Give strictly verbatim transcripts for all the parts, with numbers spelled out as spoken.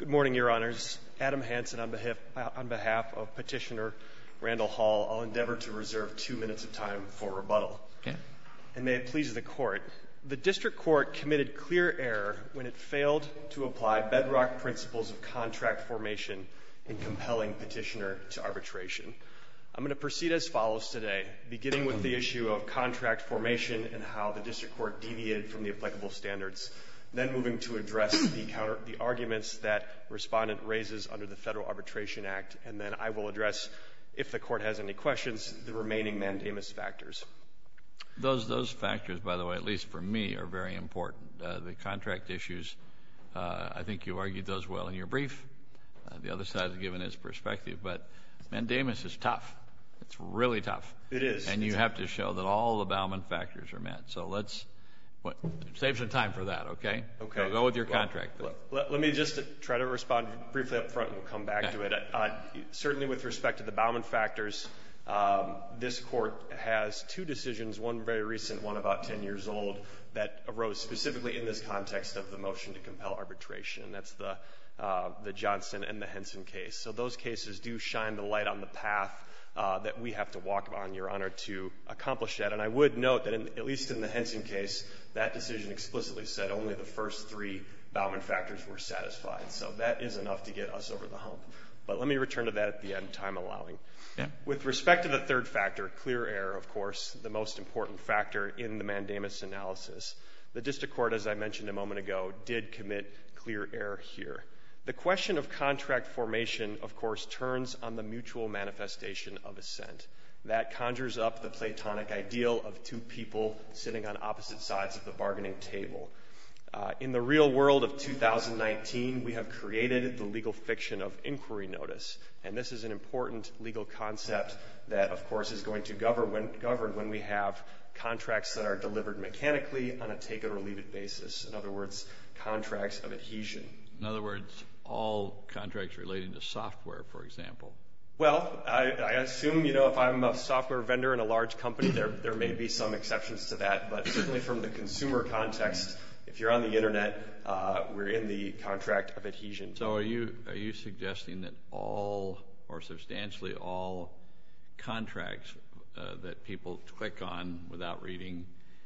morning, Your Honors. Adam Hansen on behalf, on behalf of Petitioner Randall Hall. I'll endeavor to reserve two minutes of time for rebuttal. Okay. And may it please the Court, the District Court committed clear error when it failed to apply bedrock principles of contract formation in compelling Petitioner to arbitration. I'm going to proceed as follows today, beginning with the issue of contract formation and how the District Court deviated from the applicable standards, then moving to address the, counter, the arguments that Respondent raises under the Federal Arbitration Act, and then I will address, if the Court has any questions, the remaining mandamus factors. Those, those factors, by the way, at least for me, are very important. Uh, the contract issues, uh, I think you argued those well in your brief. Uh, the other side has given its perspective, but mandamus is tough. It's really tough. It is. And you have to show that all the Bauman factors are met. So let's what, save some time for that, okay? Okay. So go with your well, contract. Let, let, let me just try to respond briefly up front, and we'll come back okay. to it. Uh, certainly with respect to the Bauman factors, um, this Court has two decisions, one very recent, one about ten years old, that arose specifically in this context of the motion to compel arbitration. And that's the, uh, the Johnson and the Henson case. So those cases do shine the light on the path Uh, that we have to walk on, Your Honor, to accomplish that. And I would note that, in, at least in the Henson case, that decision explicitly said only the first three Bauman factors were satisfied. So that is enough to get us over the hump. But let me return to that at the end, time allowing. Yeah. With respect to the third factor, clear error, of course, the most important factor in the mandamus analysis, the District Court, as I mentioned a moment ago, did commit clear error here. The question of contract formation, of course, turns on the mutual manifestation of assent. That conjures up the Platonic ideal of two people sitting on opposite sides of the bargaining table. Uh, in the real world of two thousand nineteen, we have created the legal fiction of inquiry notice. And this is an important legal concept that, of course, is going to govern when, govern when we have contracts that are delivered mechanically on a take-it-or-leave-it basis. In other words, contracts of adhesion. In other words, all contracts relating to software, for example. Well, I, I assume, you know, if I'm a software vendor in a large company, there, there may be some exceptions to that. But certainly from the consumer context, if you're on the Internet, uh, we're in the contract of adhesion. So are you, are you suggesting that all or substantially all contracts uh, that people click on without reading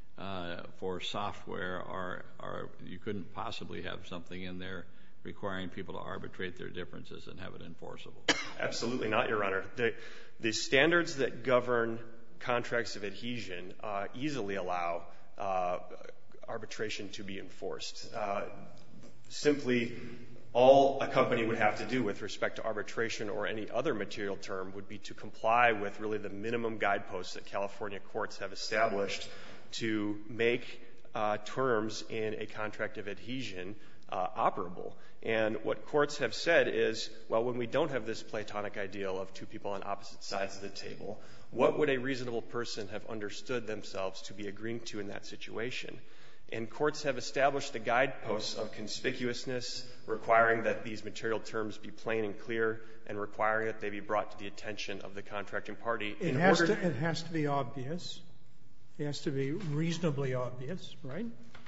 uh, for software are, are, you couldn't possibly have something in there requiring people to arbitrate their differences and have it enforceable? Absolutely not, Your Honor. The, the standards that govern contracts of adhesion uh, easily allow uh, arbitration to be enforced. Uh, simply, all a company would have to do with respect to arbitration or any other material term would be to comply with really the minimum guideposts that California courts have established to make uh, terms in a contract of adhesion Uh, operable. And what courts have said is, well, when we don't have this Platonic ideal of two people on opposite sides of the table, what would a reasonable person have understood themselves to be agreeing to in that situation? And courts have established the guideposts of conspicuousness, requiring that these material terms be plain and clear, and requiring that they be brought to the attention of the contracting party. It has to, it has to be obvious. It has to be reasonably obvious, right?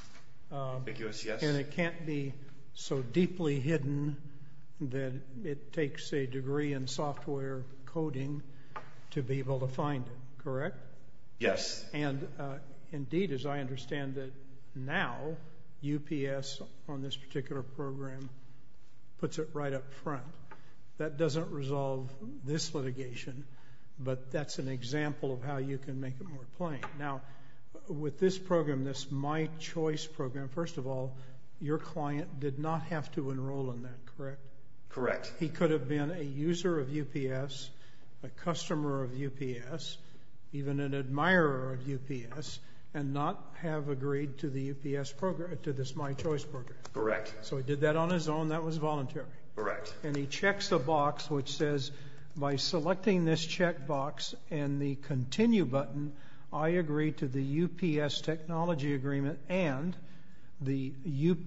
Um, Ambiguous, yes. And it can't be so deeply hidden that it takes a degree in software coding to be able to find it, correct? Yes. And uh, indeed, as I understand it now, U P S on this particular program puts it right up front. That doesn't resolve this litigation, but that's an example of how you can make it more plain. Now, with this program, this My Choice program, first of all, your client did not have to enroll in that, correct? Correct. He could have been a user of U P S, a customer of U P S, even an admirer of U P S, and not have agreed to the U P S program, to this My Choice program. Correct. So he did that on his own. That was voluntary. Correct. And he checks the box which says, by selecting this checkbox and the Continue button, I agree to the U P S technology agreement and the U,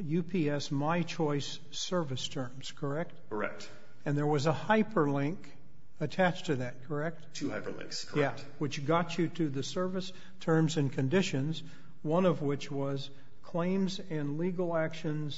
UPS My Choice service terms, correct? Correct. And there was a hyperlink attached to that, correct? Two hyperlinks, correct. Yeah, which got you to the service terms and conditions, one of which was claims and legal actions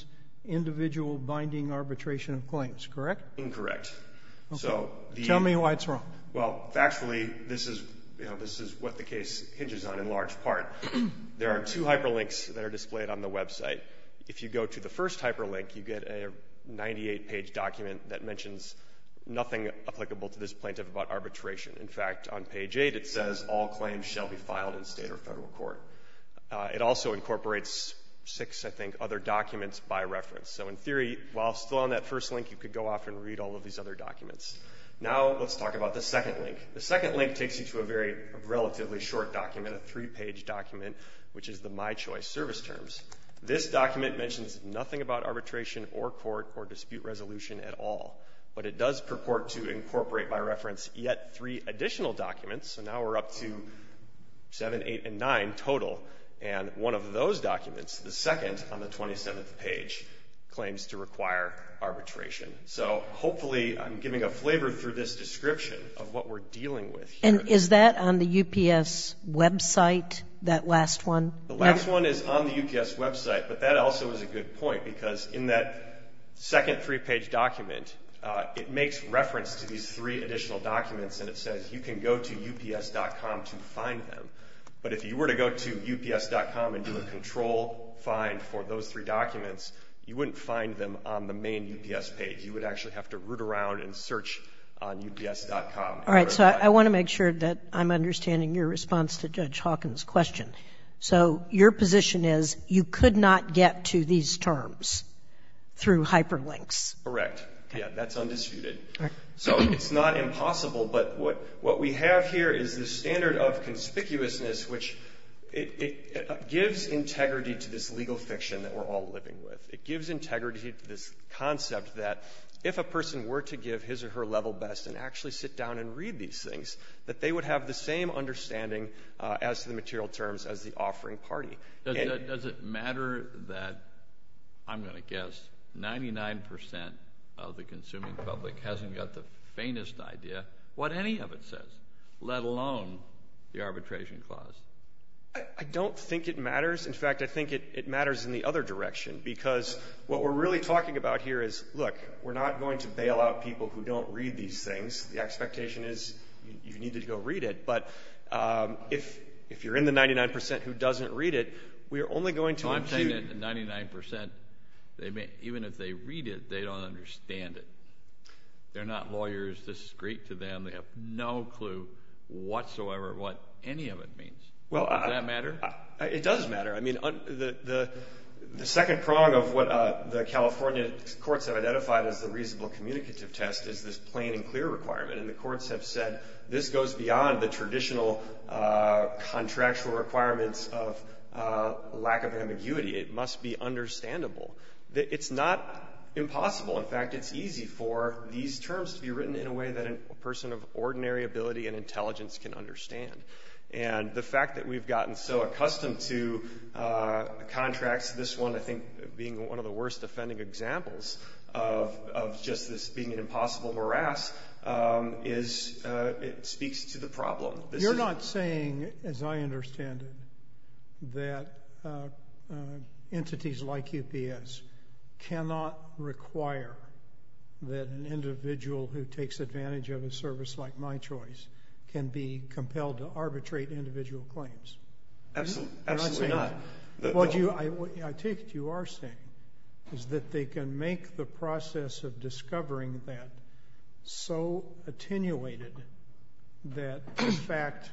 individual binding arbitration of claims, correct? Incorrect. Okay. So the, Tell me why it's wrong. Well, factually, this is, you know, this is what the case hinges on in large part. There are two hyperlinks that are displayed on the website. If you go to the first hyperlink, you get a ninety-eight page document that mentions nothing applicable to this plaintiff about arbitration. In fact, on page eight, it says all claims shall be filed in state or federal court. Uh, it also incorporates six, I think, other documents by reference. So in theory, while still on that first link, you could go off and read all of these other documents. Now let's talk about the second link. The second link takes you to a very a relatively short document, a three-page document, which is the My Choice service terms. This document mentions nothing about arbitration or court or dispute resolution at all, but it does purport to incorporate by reference yet three additional documents. So now we're up to seven, eight, and nine total. And one of those documents, the second on the twenty-seventh page, claims to require arbitration. So hopefully I'm giving a flavor through this description of what we're dealing with here. And is that on the U P S website, that last one? The last one is on the U P S website, but that also is a good point because in that second three-page document, uh, it makes reference to these three additional documents, and it says you can go to U P S dot com to find them. But if you were to go to U P S dot com and do a control find for those three documents, you wouldn't find them on the main U P S page. You would actually have to root around and search on U P S dot com. All right, so I, I want to make sure that I'm understanding your response to Judge Hawkins' question. So your position is you could not get to these terms through hyperlinks. Correct. Yeah, that's undisputed. Right. So it's not impossible, but what, what we have here is the standard of conspicuousness, which it, it, it gives integrity to this legal fiction that we're all living with. It gives integrity to this concept that if a person were to give his or her level best and actually sit down and read these things, that they would have the same understanding uh, as to the material terms as the offering party. Does, and, that, does it matter that, I'm going to guess, ninety-nine percent of the consuming public hasn't got the faintest idea what any of it says, let alone the arbitration clause? I, I don't think it matters. In fact, I think it, it matters in the other direction, because what we're really talking about here is, look, we're not going to bail out people who don't read these things. The expectation is you, you need to go read it. But um, if if you're in the ninety-nine percent who doesn't read it, we are only going to so I'm impute... saying that ninety-nine percent, they may, even if they read it, they don't understand it. They're not lawyers. This is Greek to them. They have no clue whatsoever what any of it means. Well, does I, that matter? I, it does matter. I mean, un, the, the the second prong of what uh, the California courts have identified as the reasonable communicative test is this plain and clear requirement, and the courts have said this goes beyond the traditional uh, contractual requirements of uh, lack of ambiguity. It must be understandable. It's not impossible. In fact, it's easy for these terms to be written in a way that a person of ordinary ability and intelligence can understand. And the fact that we've gotten so accustomed to uh, contracts, this one I think being one of the worst offending examples of, of just this being an impossible morass, um, is uh, it speaks to the problem. This You're is, not saying, as I understand it, that uh, uh, entities like U P S cannot require that an individual who takes advantage of a service like My Choice can be compelled to arbitrate individual claims. Absolutely, You're not. absolutely not. The, what the, you, I, what I take it you are saying is that they can make the process of discovering that so attenuated that, in fact,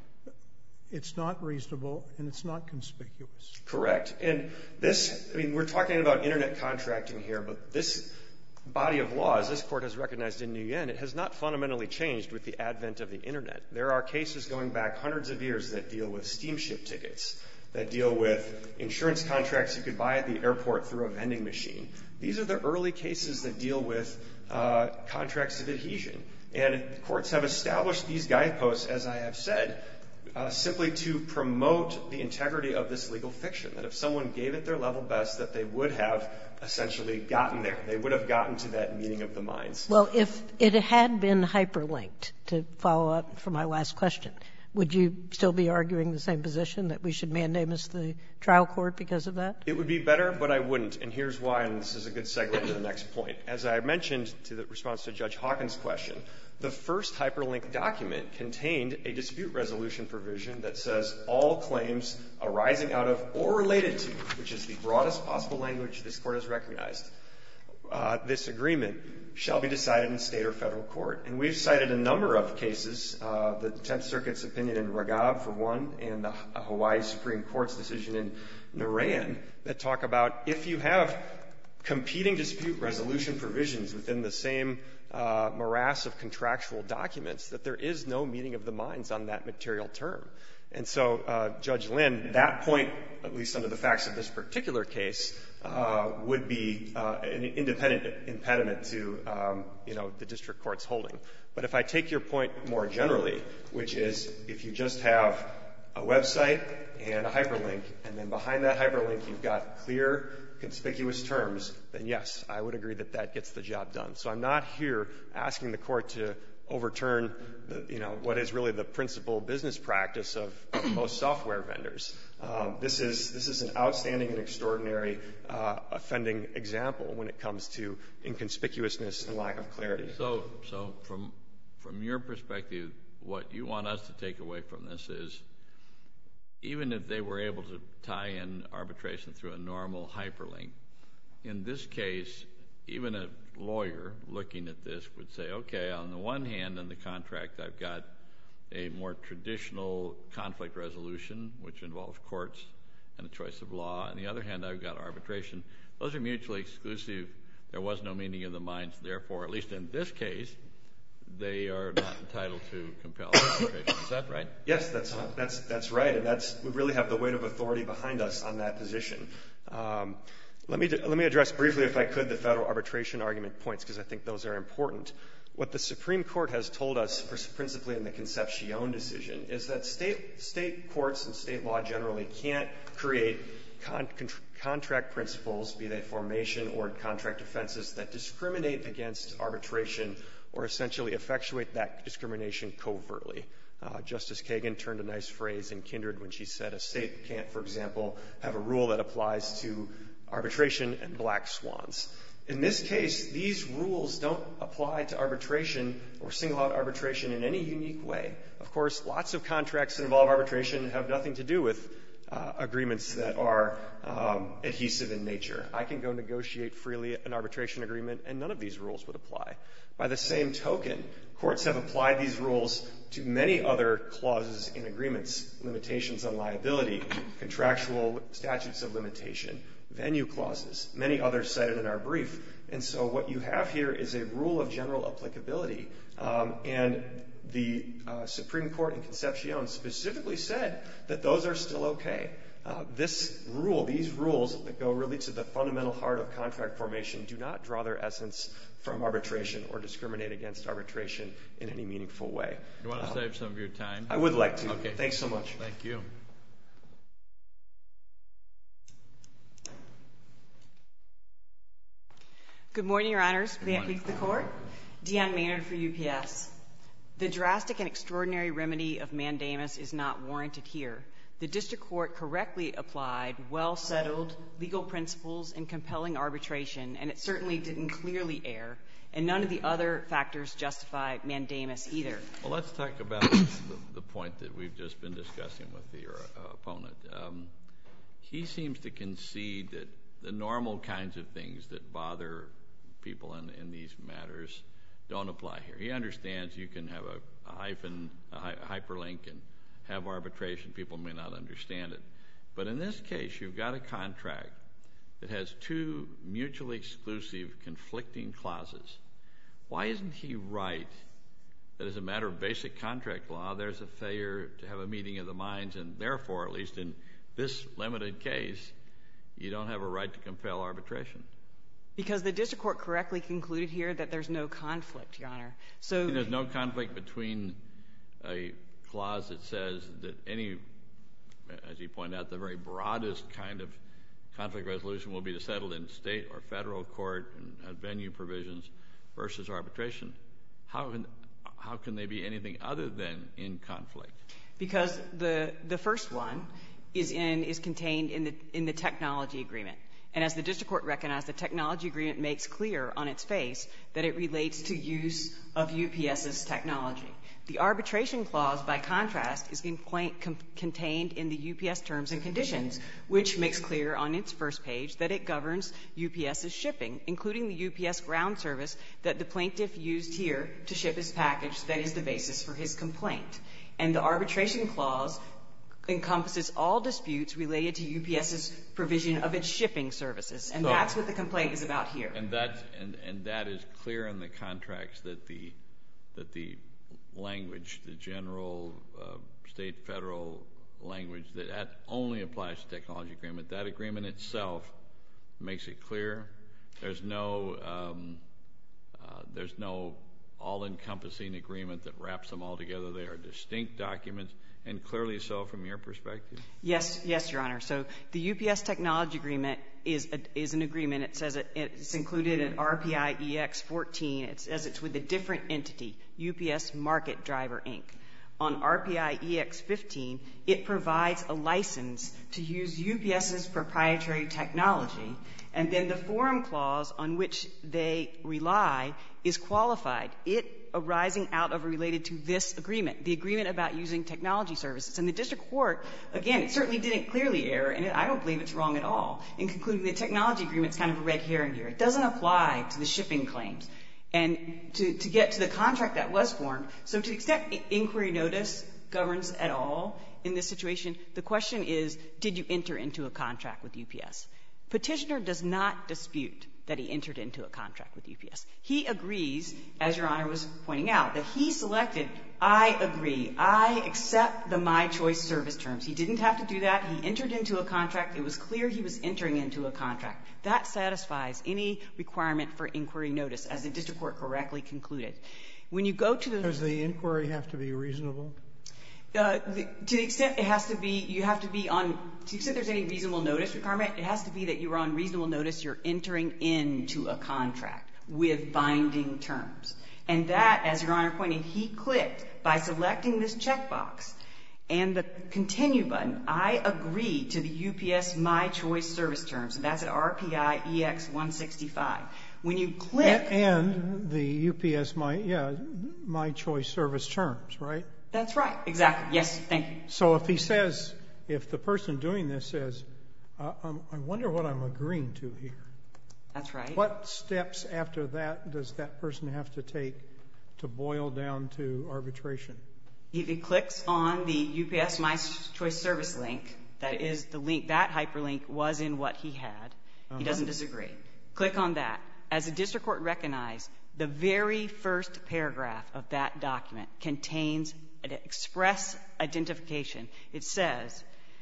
it's not reasonable and it's not conspicuous. Correct. And this, I mean, we're talking about internet contracting here, but this body of law, as this court has recognized in Nguyen, it has not fundamentally changed with the advent of the internet. There are cases going back hundreds of years that deal with steamship tickets, that deal with insurance contracts you could buy at the airport through a vending machine. These are the early cases that deal with uh, contracts of adhesion. And courts have established these guideposts, as I have said, Uh, simply to promote the integrity of this legal fiction, that if someone gave it their level best, that they would have essentially gotten there. They would have gotten to that meeting of the minds. Well, if it had been hyperlinked, to follow up for my last question, would you still be arguing the same position, that we should mandamus the trial court because of that? It would be better, but I wouldn't. And here's why, and this is a good segue to the next point. As I mentioned to the response to Judge Hawkins' question, the first hyperlinked document contained a dispute resolution provision that says all claims arising out of or related to, which is the broadest possible language this Court has recognized, uh, this agreement shall be decided in state or federal court. And we've cited a number of cases, uh, the Tenth Circuit's opinion in Ragab, for one, and the Hawaii Supreme Court's decision in Narayan, that talk about if you have competing dispute resolution provisions within the same uh, morass of contractual documents, that there is no meeting of the minds on that material term. And so, uh, Judge Lynn, that point, at least under the facts of this particular case, uh, would be uh, an independent impediment to, um, you know, the district court's holding. But if I take your point more generally, which is if you just have a website and a hyperlink, and then behind that hyperlink you've got clear, conspicuous terms, then yes, I would agree that that gets the job done. So I'm not here asking the court to overturn the, you know, what is really the principal business practice of, of most software vendors. Um, this is this is an outstanding and extraordinary uh, offending example when it comes to inconspicuousness and lack of clarity. So, so from from your perspective, what you want us to take away from this is, even if they were able to tie in arbitration through a normal hyperlink, in this case, even a lawyer looking at this would say, okay, on the one hand, in the contract, I've got a more traditional conflict resolution, which involves courts and a choice of law. On the other hand, I've got arbitration. Those are mutually exclusive. There was no meeting of the minds. Therefore, at least in this case, they are not entitled to compel arbitration. Is that right? Yes, that's that's that's right, and that's we really have the weight of authority behind us on that position. Um, let me let me address briefly, if I could, the federal arbitration argument points, because I think those are important. What the Supreme Court has told us, principally in the Concepcion decision, is that state state courts and state law generally can't create con- con- contract principles, be they formation or contract offenses, that discriminate against arbitration or essentially effectuate that discrimination covertly. Uh, Justice Kagan turned a nice phrase in Kindred when she said a state can't, for example, have a rule that applies to arbitration and black swans. In this case, these rules don't apply to arbitration or single out arbitration in any unique way. Of course, lots of contracts that involve arbitration have nothing to do with uh, agreements that are um, adhesive in nature. I can go negotiate freely an arbitration agreement, and none of these rules would apply. By the same token, courts have applied these rules to many other clauses in agreements, limitations on liability, contractual statutes of limitation, venue clauses, many others cited in our brief. And so what you have here is a rule of general applicability. Um, and the uh, Supreme Court in Concepcion specifically said that those are still okay. Uh, this rule, these rules that go really to the fundamental heart of contract formation, do not draw their essence from arbitration or discriminate against arbitration in any meaningful way. You want to um, save some of your time? I would like to. Okay. Thanks so much. Thank you. Good morning, Your Honors. Good May it morning. please the Court. Deanne Maynard for U P S. The drastic and extraordinary remedy of mandamus is not warranted here. The district court correctly applied well-settled legal principles in compelling arbitration, and it certainly didn't clearly err, and none of the other factors justify mandamus either. Well, let's talk about the, the point that we've just been discussing with your uh, opponent. Um, he seems to concede that the normal kinds of things that bother people in, in these matters don't apply here. He understands you can have a, a hyphen, a hy- hyperlink, and have arbitration. People may not understand it. But in this case, you've got a contract that has two mutually exclusive conflicting clauses. Why isn't he right that as a matter of basic contract law, there's a failure to have a meeting of the minds, and therefore, at least in this limited case, you don't have a right to compel arbitration? Because the district court correctly concluded here that there's no conflict, Your Honor. So and there's no conflict between a clause that says that any, as you point out, the very broadest kind of conflict resolution will be settled in state or federal court and have venue provisions versus arbitration. How can, how can they be anything other than in conflict? Because the the first one is in is contained in the in the technology agreement. And as the district court recognized, the technology agreement makes clear on its face that it relates to use of U P S's technology. The arbitration clause, by contrast, is contained in the U P S terms and conditions, which makes clear on its first page that it governs U P S's shipping, including the U P S ground service that the plaintiff used here to ship his package that is the basis for his complaint. And the arbitration clause encompasses all disputes related to U P S's provision of its shipping services. And so, that's what the complaint is about here. And that's, and, and that is clear in the contracts that the, that the language, the general uh, state federal language, that, that only applies to technology agreement. That agreement itself makes it clear. There's no, um, uh, there's no all-encompassing agreement that wraps them all together. They are distinct documents, and clearly so from your perspective? Yes, yes, Your Honor. So the U P S technology agreement is a, is an agreement. It says it, it's included in R P I E X fourteen. It says it's with a different entity, U P S Market Driver, Incorporated. On R P I E X fifteen, it provides a license to use U P S's proprietary technology, and then the forum clause on which they rely is qualified. It arising out of related to this agreement, the agreement about using technology services. And the district court, again, it certainly didn't clearly err, and I don't believe it's wrong at all, in concluding the technology agreement is kind of a red herring here. It doesn't apply to the shipping claims. And to, to get to the contract that was formed, so to the extent inquiry notice governs at all in this situation, the question is, did you enter into a contract with U P S? Petitioner does not dispute that he entered into a contract with U P S. He agrees, as Your Honor was pointing out, that he selected, I agree, I accept the My Choice service terms. He didn't have to do that. He entered into a contract. It was clear he was entering into a contract. That satisfies any requirement for inquiry notice, as the district court correctly concluded. When you go to the... Does the inquiry have to be reasonable? Uh, the, to the extent it has to be, you have to be on, to the extent there's any reasonable notice requirement, it has to be that you're on reasonable notice, you're entering into a contract with binding terms. And that, as Your Honor pointed, he clicked by selecting this checkbox and the continue button, I agree to the U P S My Choice service terms. And that's at R P I E X one sixty-five. When you click... And, and the U P S My, yeah, My Choice service terms, right? That's right. Exactly. Yes. Thank you. So if he says, if the person doing this says, uh, um, I wonder what I'm agreeing to here. That's right. What steps after that does that person have to take to boil down to arbitration? If he clicks on the U P S My Choice service link, that is the link, that hyperlink was in what he had. Uh-huh. He doesn't disagree. Click on that. As the district court recognized, the very first paragraph of that document contains an express identification. It says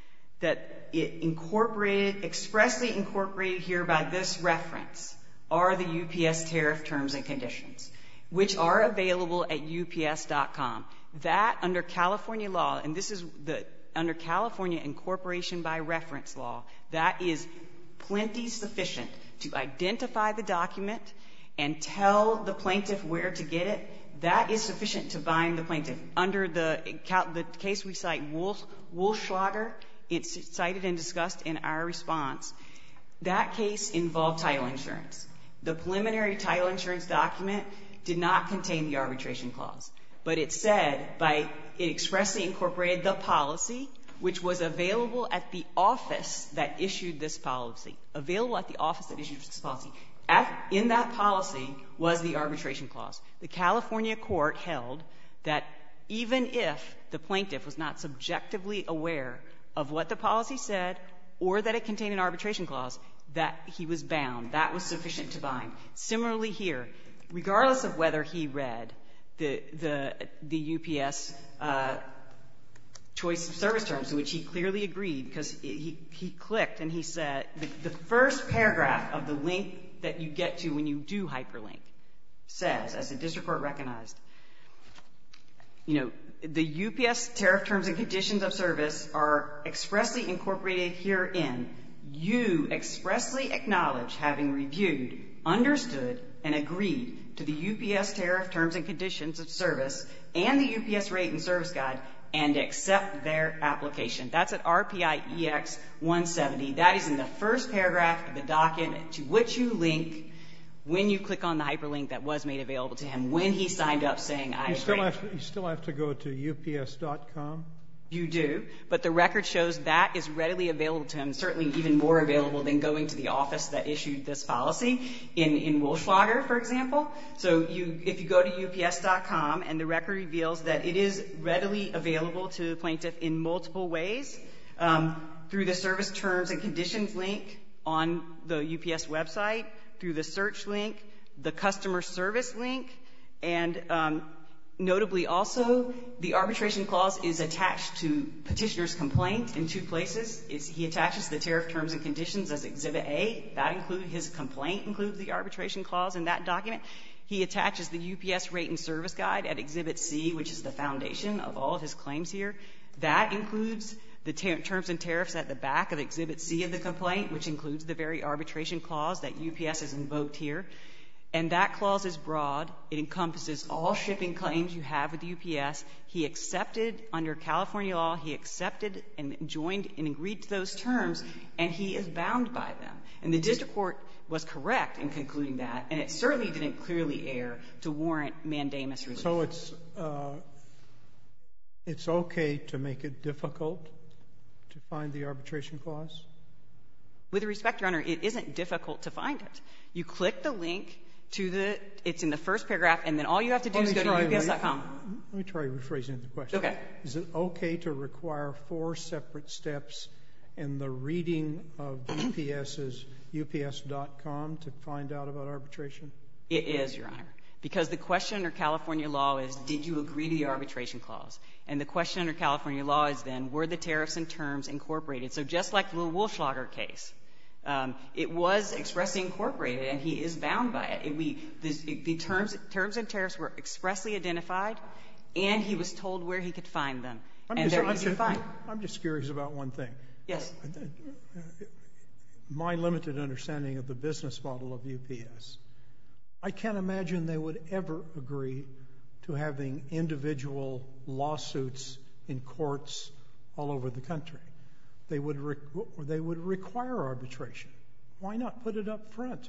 that it incorporated, expressly incorporated here by this reference are the U P S tariff terms and conditions, which are available at U P S dot com. That, under California law, and this is the, under California incorporation by reference law, that is plenty sufficient to identify the document and tell the plaintiff where to get it. That is sufficient to bind the plaintiff. Under the, the case we cite, Wolfschlager, it's cited and discussed in our response. That case involved title insurance. The preliminary title insurance document did not contain the arbitration clause, but it said by, it expressly incorporated the policy, which was available at the office that issued this policy. Available at the office that issued this policy. At, in that policy was the arbitration clause. The California court held that even if the plaintiff was not subjectively aware of what the policy said or that it contained an arbitration clause, that he was bound. That was sufficient to bind. Similarly here, regardless of whether he read the, the, the U P S uh, choice of service terms, to which he clearly agreed, because he, he clicked and he said, the, the first paragraph of the link that you get to when you do hyperlink says, as the district court recognized, you know, the U P S tariff terms and conditions of service are expressly incorporated herein. You expressly acknowledge having reviewed, understood, and agreed to the U P S tariff terms and conditions of service and the U P S rate and service guide and accept their application. That's at R P I E X one seventy. That is in the first paragraph of the document to which you link when you click on the hyperlink that was made available to him when he signed up saying, I you agree. Still have to, you still have to go to U P S dot com? You do, but the record shows that is readily available to him, certainly even more available than going to the office that issued this policy in, in Wolfschlager, for example. So you, if you go to U P S dot com, and the record reveals that it is readily available to the plaintiff in multiple ways, um, through the service terms and conditions link on the U P S website, through the search link, the customer service link, and um, notably also, the arbitration clause is attached to petitioner's complaint in two places. It's, he attaches the tariff terms and conditions as Exhibit A. That includes his complaint includes the arbitration clause in that document. He attaches the U P S rate and service guide at Exhibit C, which is the foundation of all of his claims here. That includes the terms and tariffs at the back of Exhibit C of the complaint, which includes the very arbitration clause that U P S has invoked here. And that clause is broad. It encompasses all shipping claims you have with U P S. He accepted, under California law, he accepted and joined and agreed to those terms, and he is bound by them. And the district court was correct in concluding that, and it certainly didn't clearly err to warrant mandamus relief. So it's, uh, it's okay to make it difficult to find the arbitration clause? With respect, Your Honor, it isn't difficult to find it. You click the link to the, it's in the first paragraph, and then all you have to do is go to U P S dot com. Let me try rephrasing the question. Okay. Is it okay to require four separate steps in the reading of UPS's U P S dot com to find out about arbitration? It is, Your Honor. Because the question under California law is, did you agree to the arbitration clause? And the question under California law is then, were the tariffs and terms incorporated? So just like the Wolfschlager case, Um, it was expressly incorporated, and he is bound by it. it we, this, it, the terms, terms and tariffs were expressly identified, and he was told where he could find them. I'm and just, they're I'm easy to just, find. I'm just curious about one thing. Yes. My limited understanding of the business model of U P S, I can't imagine they would ever agree to having individual lawsuits in courts all over the country. They would, re- they would require arbitration. Why not put it up front?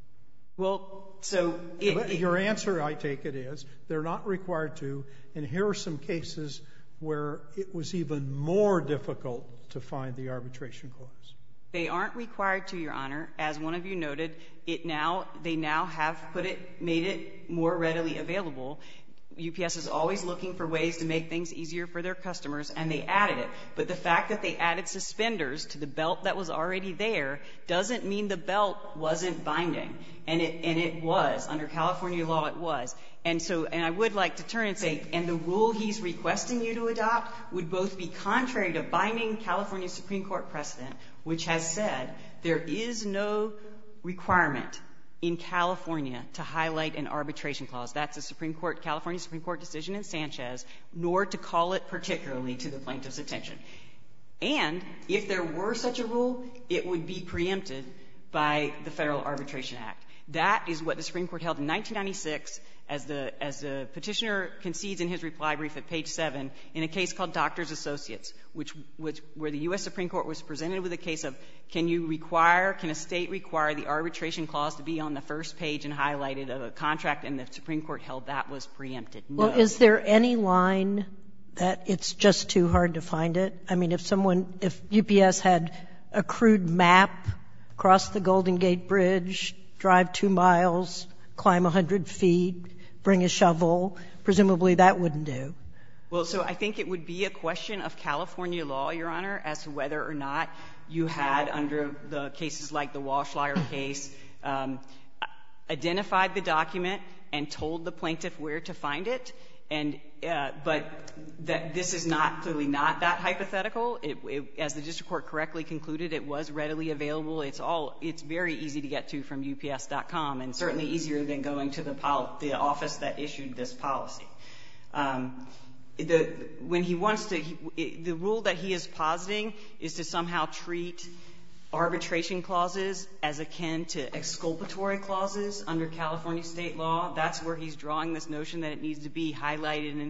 Well, so it, it, your answer, I take it, is they're not required to, and here are some cases where it was even more difficult to find the arbitration clause. They aren't required to, Your Honor. As one of you noted, it now they now have put it, made it more readily available. U P S is always looking for ways to make things easier for their customers, and they added it. But the fact that they added suspenders to the belt that was already there doesn't mean the belt wasn't binding. And it, and it was. Under California law, it was. And so, and I would like to turn and say, and the rule he's requesting you to adopt would both be contrary to binding California Supreme Court precedent, which has said there is no requirement in California to highlight an arbitration clause. That's a Supreme Court, California Supreme Court decision in Sanchez, nor to call it particularly to the plaintiff's attention. And if there were such a rule, it would be preempted by the Federal Arbitration Act. That is what the Supreme Court held in nineteen ninety-six, as the, as the petitioner concedes in his reply brief at page seven, in a case called Doctors Associates, which, which, where the U S Supreme Court was presented with a case of, can you require, can a state require the arbitration clause to be on the first page and highlighted of a contract, and the Supreme Court held that was preempted. No. Well, is there any line that it's just too hard to find it? I mean, if someone, if U P S had a crude map, cross the Golden Gate Bridge, drive two miles, climb a hundred feet, bring a shovel, presumably that wouldn't do. Well, so I think it would be a question of California law, Your Honor, as to whether or not you had, under the cases like the Walschlager case, um, identified the document and told the plaintiff where to find it. And, uh, but that this is not, clearly not that hypothetical. It, it, as the district court correctly concluded, it was readily available. It's all, it's very easy to get to from U P S dot com, and certainly easier than going to the pol- the office that issued this policy. Um, the, when he wants to, he, it, the rule that he is positing is to somehow treat arbitration clauses as akin to exculpatory clauses under California state law. That's where he's drawing this notion that it needs to be highlighted and,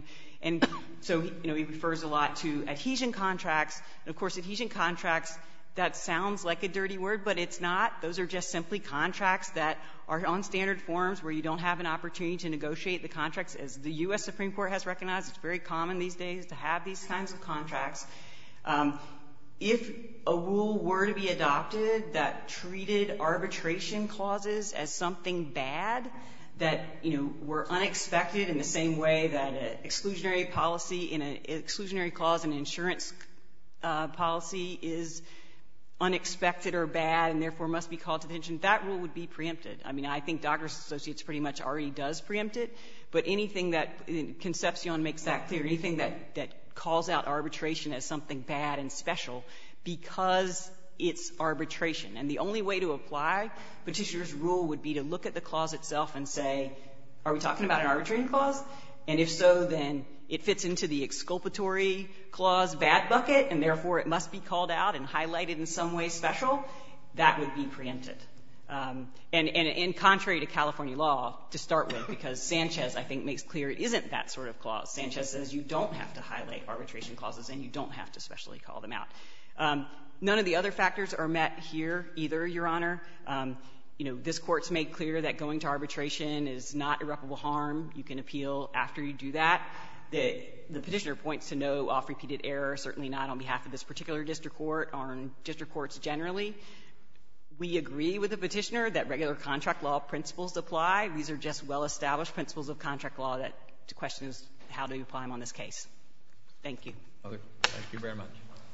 And so, you know, he refers a lot to adhesion contracts. And, of course, adhesion contracts, that sounds like a dirty word, but it's not. Those are just simply contracts that are on standard forms where you don't have an opportunity to negotiate the contracts. As the U S Supreme Court has recognized, it's very common these days to have these kinds of contracts. Um, if a rule were to be adopted that treated arbitration clauses as something bad, that, you know, were unexpected in the same way that an exclusionary policy in an exclusionary clause in an insurance uh, policy is unexpected or bad and therefore must be called to attention, that rule would be preempted. I mean, I think Doctors Associates pretty much already does preempt it, but anything that, Concepcion makes that clear, anything that, that calls out arbitration as something bad and special because it's arbitration. And the only way to apply Petitioner's rule would be to look at the clause itself and say, are we talking about an arbitration clause? And if so, then it fits into the exculpatory clause bad bucket, and therefore it must be called out and highlighted in some way special. That would be preempted. Um, and, and, and contrary to California law, to start with, because Sanchez, I think, makes clear it isn't that sort of clause. Sanchez says you don't have to highlight arbitration clauses and you don't have to specially call them out. Um, none of the other factors are met here either, Your Honor. Um, You know, this Court's made clear that going to arbitration is not irreparable harm. You can appeal after you do that. The, the Petitioner points to no off-repeated error, certainly not on behalf of this particular district court or on district courts generally. We agree with the Petitioner that regular contract law principles apply. These are just well-established principles of contract law that the question is how do you apply them on this case. Thank you. Thank you very much.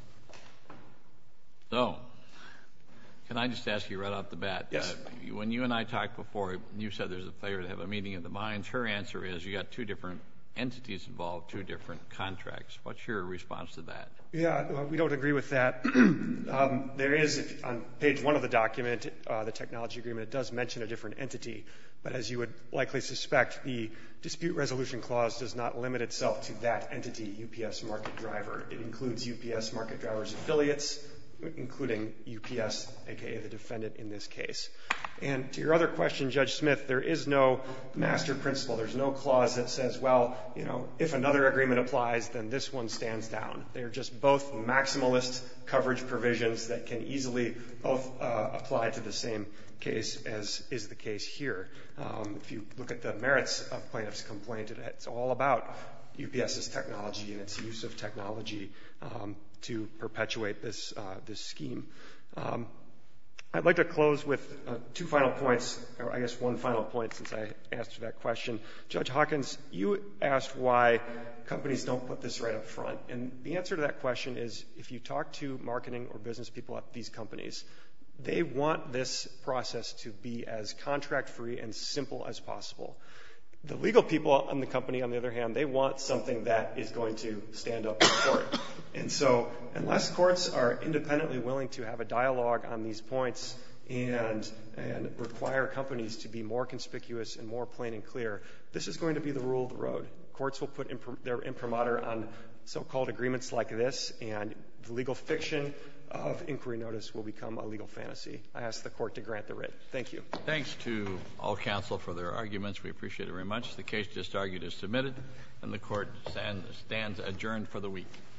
So, can I just ask you right off the bat? Yes. Uh, when you and I talked before, you said there's a failure to have a meeting of the minds. Her answer is you got two different entities involved, two different contracts. What's your response to that? Yeah, well, we don't agree with that. um, there is, if, on page one of the document, uh, the technology agreement, it does mention a different entity. But as you would likely suspect, the dispute resolution clause does not limit itself to that entity, U P S Market Driver. It includes U P S Market Driver's affiliates, including U P S, a k a the defendant in this case. And to your other question, Judge Smith, there is no master principle. There's no clause that says, well, you know, if another agreement applies, then this one stands down. They're just both maximalist coverage provisions that can easily both uh, apply to the same case as is the case here. Um, if you look at the merits of plaintiff's complaint, it, it's all about UPS's technology and its use of technology um, to perpetuate this uh, this scheme. Um, I'd like to close with uh, two final points, or I guess one final point since I asked that question. Judge Hawkins, you asked why companies don't put this right up front. And the answer to that question is if you talk to marketing or business people at these companies, they want this process to be as contract-free and simple as possible. The legal people in the company, on the other hand, they want something that is going to stand up in court. And so unless courts are independently willing to have a dialogue on these points and, and require companies to be more conspicuous and more plain and clear, this is going to be the rule of the road. Courts will put imp- their imprimatur on so-called agreements like this, and the legal fiction of inquiry notice will become a legal fantasy. I ask the court to grant the writ. Thank you. Thanks to all counsel for their arguments. We appreciate it very much. The case just argued is submitted, and the court stand, stands adjourned for the week.